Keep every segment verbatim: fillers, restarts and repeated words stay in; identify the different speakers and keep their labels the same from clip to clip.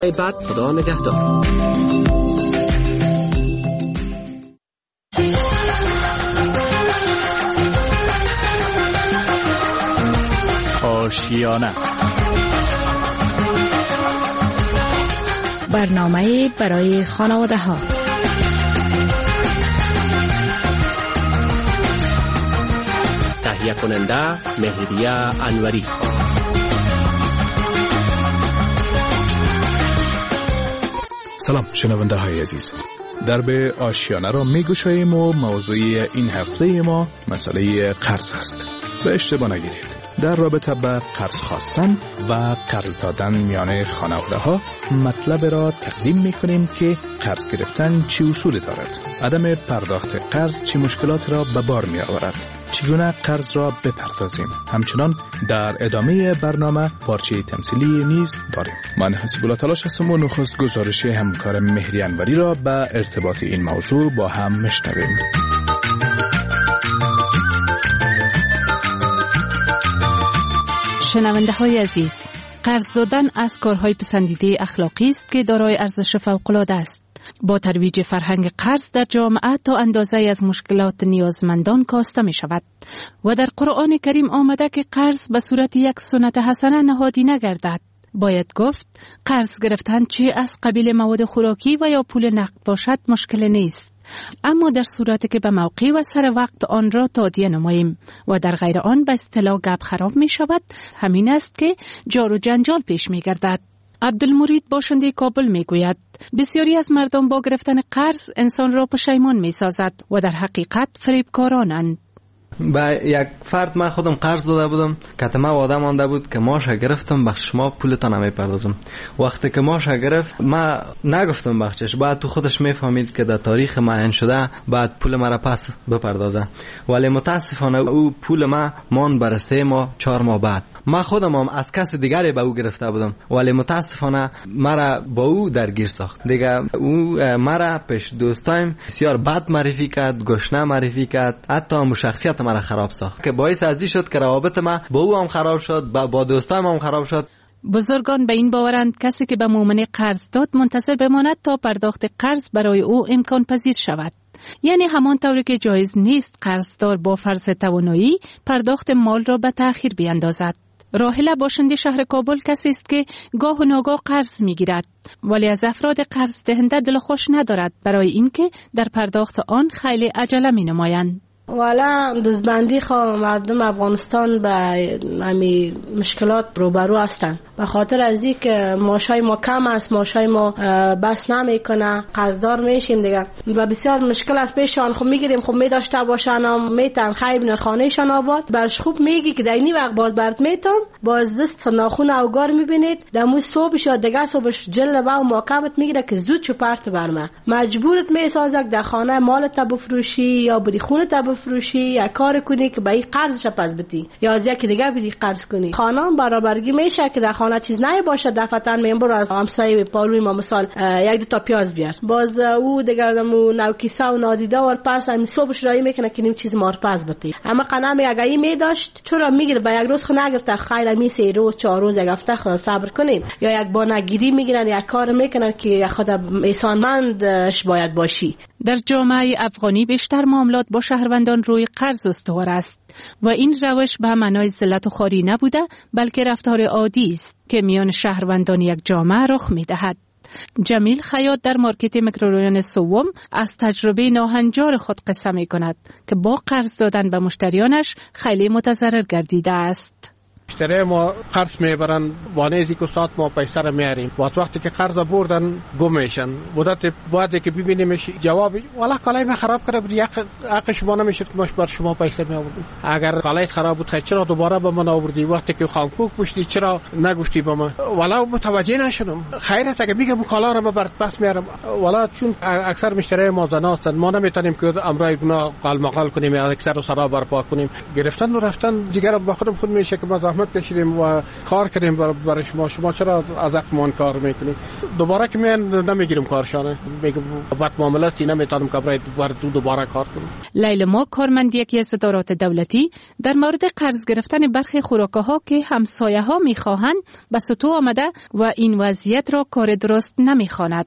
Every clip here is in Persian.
Speaker 1: بعد خدا نگهدار.
Speaker 2: آشیانه،
Speaker 3: برنامه برای خانواده ها.
Speaker 1: تهیه کننده مهریه انوری.
Speaker 2: سلام شنونده های عزیز، در به آشیانه را می گشاییم و موضوع این هفته ما مسئله قرض است. به اشتباه نگیرید، در رابطه به قرض خواستن و قرض دادن میان خانواده ها مطلب را تقدیم می کنیم که قرض گرفتن چه اصولی دارد، عدم پرداخت قرض چه مشکلات را به بار می آورد، چگونه قرض را بپردازیم. همچنان در ادامه برنامه پارچه تمثیلی نیز داریم. من حسیب الله تلاش هستم و نخست گزارش همکار مهری انوری را به ارتباط این موضوع با هم میشنویم.
Speaker 3: شنونده های عزیز، قرض دادن از کارهای پسندیده اخلاقی است که دارای ارزش فوق‌العاده است. با ترویج فرهنگ قرض در جامعه تا اندازه از مشکلات نیازمندان کاسته می شود و در قرآن کریم آمده که قرض به صورت یک سنت حسنه نهادی نگردد. باید گفت قرض گرفتن چه از قبیل مواد خوراکی و یا پول نقد باشد مشکل نیست، اما در صورتی که به موقع و سر وقت آن را تادیه نماییم و در غیر آن به اصطلاح گپ خراب می شود، همین است که جار و جنجال پیش می گردد. عبدالمرید باشنده کابل می گوید بسیاری از مردم با گرفتن قرض انسان را پشیمان می سازد و در حقیقت فریبکارانند.
Speaker 4: با یک فرد من خودم قرض داده بودم، کتمه وعده مانده بود که ماش گرفتم بخش شما پولتان نمیپردازم. وقتی که ماش گرفت من نگفتم بخشش، بعد تو خودش میفهمید که در تاریخ معین شده بعد پول مرا پس بپردازه، ولی متاسفانه او پول ما مان بر سه ماه چهار ماه بعد. من خودم هم از کس دیگری به او گرفته بودم، ولی متاسفانه مرا با او درگیر ساخت. دیگه او مرا پیش دوستایم بسیار بد معرفی کرد، گشنه معرفی کرد، حتی هم شخصیت مرا خراب ساخت که باعث ازی شد که روابط ما با او هم خراب شد، با, با دوستایم هم خراب شد.
Speaker 3: بزرگان به این باورند کسی که به مؤمن قرض داد منتظر بماند تا پرداخت قرض برای او امکان پذیر شود. یعنی همان طوری که جایز نیست قرضدار با فرض توانایی پرداخت مال را به تأخیر بیندازد. راحله باشنده شهر کابل کسی است که گاه و ناگاه قرض میگیرد، ولی از افراد قرض دهنده دل خوش ندارد برای اینکه در پرداخت آن خیلی عجله می نمایند.
Speaker 5: والا دزبندی خواه مردم افغانستان به همی مشکلات روبرو هستند، به خاطر از این که معاشای ما کم است، معاشای ما بس نمیکنه، قرضدار میشیم دیگه و بسیار مشکل است پیشان. خب میگیریم، خب میداشته باشن میتن خیلی بین خانهشان آباد، برش خوب میگی که در این وقت باز برد میتون باز دست ناخون اوگار میبینید دمو صبحش یا دیگه صبحش جل با و ماکبت میگیره که زود چو پرت برمه، مجبورت میسازه در خانه مالت بفروشی یا بری خونت فروشی یا کار کنی که به این قرضش پس بدی یا از یکی دیگه بدی قرض کنی. خانم برابرگی میشه که در خانه چیز نه باشه، دفعتاً میبرو از همسایه پالوی ما مثال یک دو تا پیاز بیار، باز او دیگه مو نو کیسه و نادیده ور پس هم صبحش رای میکنه که نیم چیز مار پس بدی. اما قنم اگه این میداشت چرا میگیره به یک روز خو نگرفته خیلی می سه روز چهار روز یک هفته خو صبر کنیم، یا یک بانگیری میگیرن یا کار میکنن که خود احسانمندش باید باشی.
Speaker 3: در جامعه افغانی بیشتر معاملات با شهروندان روی قرض استوار است و این روش به معنای ذلت و خواری نبوده بلکه رفتار عادی است که میان شهروندان یک جامعه رخ می‌دهد. جمیل خیاط در مارکت میکروریان سوم از تجربه ناهنجار خود قصه می‌کند که با قرض دادن به مشتریانش خیلی متضرر گردیده است.
Speaker 6: مشتری ما قرض میبرن وانه ازی که استاد ما پیسه رو میاریم، وقت وقتی که قرض بردن گم میشن، مدت بعدی که ببینیمش جواب والا کالای ما خراب کرده بود، حق شما نمیشد که ماش بر شما پیسه میآوردیم. اگر کالای خراب بود چرا دوباره به من آوردی؟ وقتی که خامکوک پوشیدی چرا نگفتی به من؟ والا متوجه نشدم. خیر است اگه میگم کالا رو برات پس میارم، والا چون اکثر مشتری ما زنا هستند ما نمیتونیم که امرای گنا قال مقال کنیم یا اکثر رو سرا برپا کنیم. گرفتن و رفتن دیگر با خودم خود میشه که ما زحمت کشیدیم و کار کردیم برای شما، شما چرا از حق کار میکنید؟ دوباره که من نمیگیرم کارشانه، میگم بعد معاملاتی نمیتونم که برای دوباره کار کنم.
Speaker 3: لیلما کارمند یکی از ادارات دولتی در مورد قرض گرفتن برخی خوراک‌ها که همسایه ها میخواهند به سطوح آمده و این وضعیت را کار درست نمیخواند.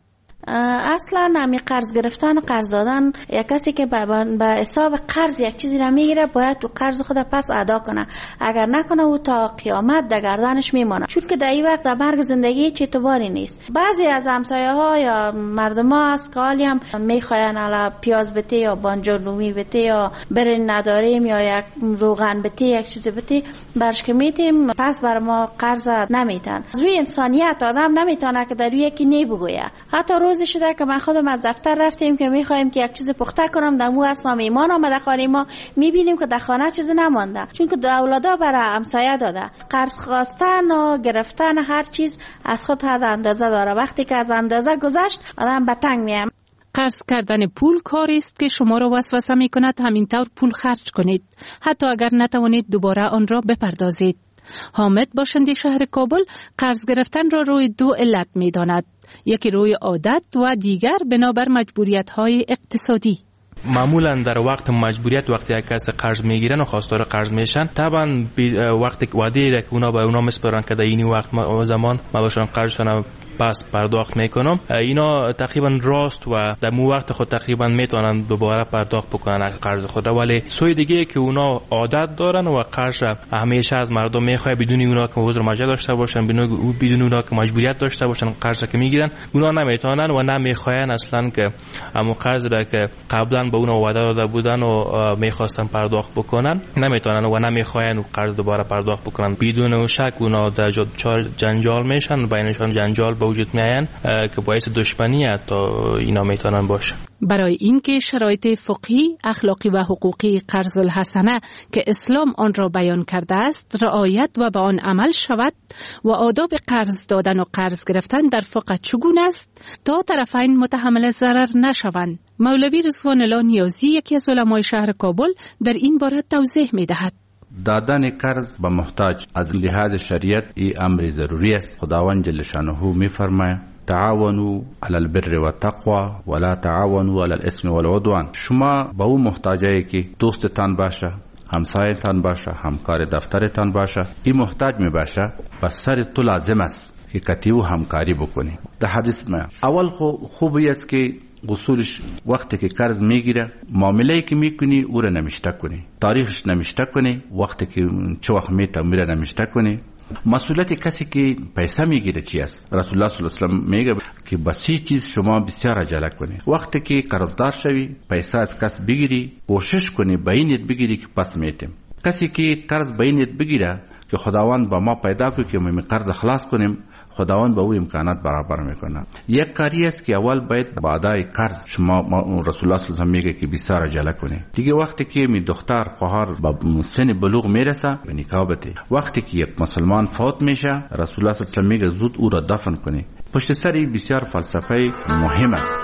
Speaker 7: اصلا نمی قرض گرفتن و قرض دادن، یک کسی که به حساب قرض یک چیزی را میگیره باید تو قرض خود پس ادا کنه، اگر نکنه او تا قیامت در گردنش میمانه، چون که در این وقت در مرگ زندگی چه اعتباری نیست. بعضی از همسایه ها یا مردم ها از که حالی هم میخواین الا پیاز بته یا بانجولومی بته یا برنج نداریم یا یک روغن بته یک چیز بته برش که میتیم، پس بر ما قرض نمیتن. روی انسانیت آدم نمیتونه که در روی یکی نی بگویه. حتی روزی شده که من خودم از دفتر رفتیم که میخوایم که یک چیز پخته کنم، در مو اصلا میمان آمده خانه ما، میبینیم که در خانه چیزی نمانده، چون که اولادا برای همسایه داده. قرض خواستن و گرفتن هر چیز از خود حد اندازه داره، وقتی که از اندازه گذشت آدم به تنگ میام.
Speaker 3: قرض کردن پول کاری است که شما را وسوسه میکند همینطور پول خرج کنید، حتی اگر نتوانید دوباره آن را بپردازید. حامد باشنده شهر کابل قرض گرفتن را روی دو علت می‌داند، یکی روی عادت و دیگر بنابر مجبوریت‌های اقتصادی.
Speaker 8: معمولا در وقت مجبوریت وقتی یک کس قرض میگیرن و خواستار قرض میشن، طبعا وقتی وعده را که اونا به اونا میسپارن که در این وقت ما زمان ما باشن قرضشون پس پرداخت میکنم، اینا تقریبا راست و در مو وقت خود تقریبا میتونن دوباره پرداخت بکنن قرض خود. ولی سوی دیگه که اونا عادت دارن و قرض همیشه از مردم میخواد بدون اونا که حضور مجبور داشته باشن، بدون اونا که مجبوریت داشته باشن قرض که میگیرن، اونا نمیتونن و نمیخواین اصلا که همون قرض را که قبلا به اونا وعده داده بودن و میخواستن پرداخت بکنن نمیتونن و نمیخواین قرض دوباره پرداخت بکنن. بدون شک اونا در جنجال میشن، بینشان جنجال به وجود میاین که باعث دشمنی تا اینا میتونن باشه.
Speaker 3: برای اینکه شرایط فقهی، اخلاقی و حقوقی قرض الحسنه که اسلام آن را بیان کرده است رعایت و به آن عمل شود و آداب قرض دادن و قرض گرفتن در فقه چگونه است تا طرفین متحمل ضرر نشوند، مولوی رضوان الله نیازی یکی از علمای شهر کابل در این باره توضیح میدهد.
Speaker 9: دادن قرض به محتاج از لحاظ شریعت ای امر ضروری است. خداوند جل شانه میفرماید تعاونوا علی البر و التقوى ولا تعاونوا علی الاثم والعدوان. شما با اون محتاجایی که دوستتان باشه، همسایتان باشه، همکار دفترتان باشه، این محتاج می باشه، بس سر تو لازم است که کتیو همکاری بکنی. در حدیث ما اول خوبی است که اصولش وقتی که قرض میگیره معامله‌ای که میکنی او را نمیشته کنی، تاریخش نمیشته کنی، وقتی که چه وقت میته میره نمیشته کنی. مسئولیت کسی که پیسه میگیره چی است؟ رسول الله صلی الله علیه و آله میگه که بسی چیز شما بسیار عجله کنی. وقتی که قرضدار شوی پیسه از کس بگیری کوشش کنی بینت بگیری که پس میتیم. کسی که قرض بینت بگیره که خداوند با ما پیدا کنه که ما قرض خلاص کنیم، خداوند به او امکانات برابر میکنه. یک کاری است که اول باید با ادای قرض شما رسول الله صلی الله علیه و آله میگه که بسیار عجله کنی. دیگه وقتی که می دختر خواهر به سن بلوغ میرسه به نکاح بده. وقتی که یک مسلمان فوت میشه رسول الله صلی الله علیه و آله میگه زود او را دفن کنی. پشت سر این بسیار فلسفه مهم است.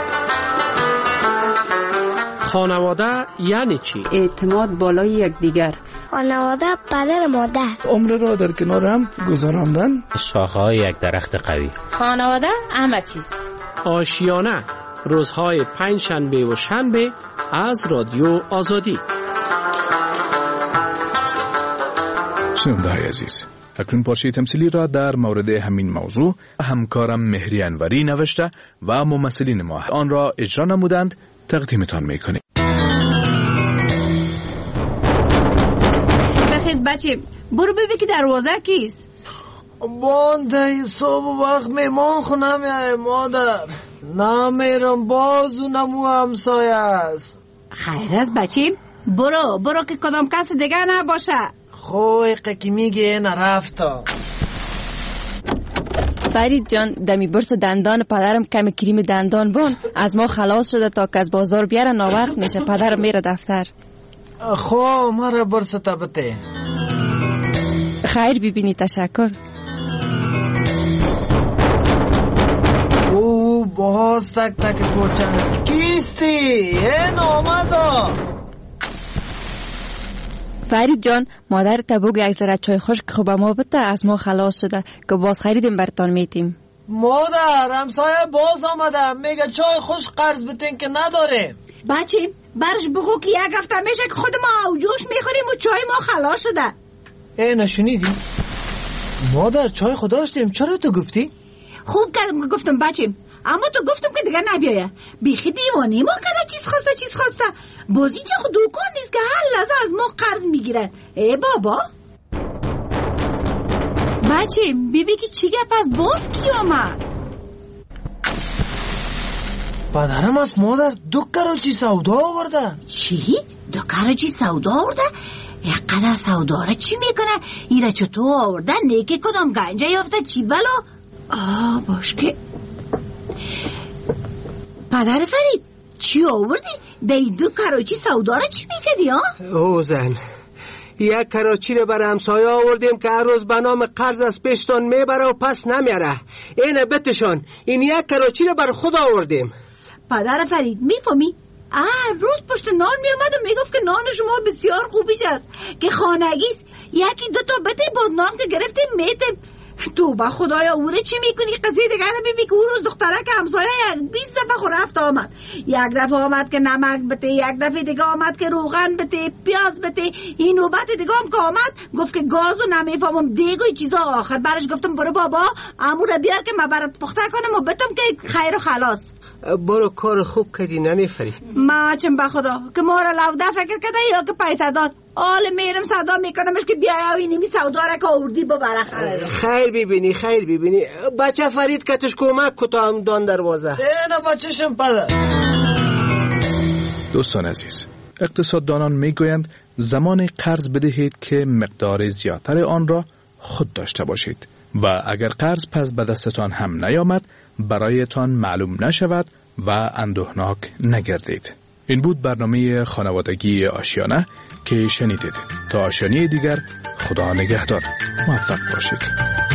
Speaker 1: خانواده یعنی چی؟
Speaker 10: اعتماد بالای یکدیگر.
Speaker 11: خانواده پدر مادر.
Speaker 12: عمر را در کنار هم گذراندن.
Speaker 13: شاخه‌های یک درخت قوی.
Speaker 14: خانواده همه چیز.
Speaker 1: آشیانه روزهای پنج شنبه و شنبه از رادیو آزادی.
Speaker 2: شنونده های عزیز، اکنون پارچه تمثیلی را در مورد همین موضوع همکارم مهری انوری نوشته و ممثلین ما آن را اجرا نمودند، تقدیمتان میکنیم.
Speaker 10: بخیز بچه برو ببین که دروازه کیست.
Speaker 15: بانده صبح وقت میمان خونه میای مادر. نمیرم بازو نمو همسایه است.
Speaker 10: خیر است بچه، برو برو که کدام کس دیگه نباشه.
Speaker 15: خوی که میگه نرفتا.
Speaker 16: فرید جان دمی برس دندان پدرم کمی کریم دندان بون از ما خلاص شده تا که از بازار بیاره ناوقت میشه. پدرم میره دفتر.
Speaker 15: خو مرا برس تبته.
Speaker 16: خیر ببینی، تشکر.
Speaker 15: او باز تک تک کوچه است. کیستی؟ این آمده.
Speaker 16: فرید جان مادر تا بگو یک ذره چای خشک خوب ما بده، از ما خلاص شده که باز خریدیم برتان میتیم.
Speaker 15: مادر همسایه باز آمده میگه چای خوش قرض بتین که نداره.
Speaker 10: بچه برش بگو که یک هفته میشه که خود ما اوجوش میخوریم و چای ما خلاص شده.
Speaker 15: ای نشونیدی؟ مادر چای خود داشتیم، چرا تو گفتی؟
Speaker 10: خوب کردم که گفتم بچه، اما تو گفتم که دیگه نبیایه. بیخی دیوانی ما کده چیز خواسته چیز خواسته. باز اینجا خود دوکان نیست که هر لحظه از ما قرض میگیرن. ای بابا بچه بیبی که چی گپ از باز کی آمد؟
Speaker 15: پدرم از مادر دو کراچی سودا آورده.
Speaker 10: چی؟ دو کراچی سودا آورده؟ یک قدر سودا را چی میکنه؟ ایره چطور آورده؟ نیکی کدام گنجه یافته چی بلا؟ آه باش که پدر فرید چی آوردی؟ دی دو کراچی سودا را چی میکدی ها؟
Speaker 17: او زن یک کراچی رو برای همسایه آوردیم که هر روز به نام قرض از پیشتان میبره و پس نمیاره. اینه بتشان این یک کراچی رو بر خود آوردیم.
Speaker 10: پدر فرید میفهمی؟ هر روز پشت نان میامد و میگفت که نان شما بسیار خوبیش است که خانگیست. یکی دو تا بده باز نان که گرفتیم میتیم. تو با خدایا اوره چی میکنی؟ قضیه دیگه رو ببین که اون روز دختره که همسایه یک بیست دفعه خور رفت آمد. یک دفعه آمد که نمک بده، یک دفعه دیگه آمد که روغن بده، پیاز بده. این نوبت دیگه هم که آمد گفت که گاز و نمیفهمم دیگ و چیزا. آخر برش گفتم برو بابا امور بیار که من برات پخته کنم و بتم که خیر و خلاص.
Speaker 17: برو کار خوب کردی ننه فرید.
Speaker 10: ما چم به خدا که ما را لوده فکر کرده یا که پیسه داد. آل میرم صدا میکنمش که بیای و اینمی سودا را که آوردی ببره خیر.
Speaker 17: خیر ببینی خیر ببینی. بچه فرید کتش کمک کتا هم دان دروازه.
Speaker 15: اینه بچهشم پدر.
Speaker 2: دوستان عزیز، اقتصاددانان میگویند زمان قرض بدهید که مقدار زیادتر آن را خود داشته باشید و اگر قرض پس به دستتان هم نیامد برایتان معلوم نشود و اندوهناک نگردید. این بود برنامه خانوادگی آشیانه که شنیدید. تا آشیانه دیگر خدا نگهدار. موفق باشید.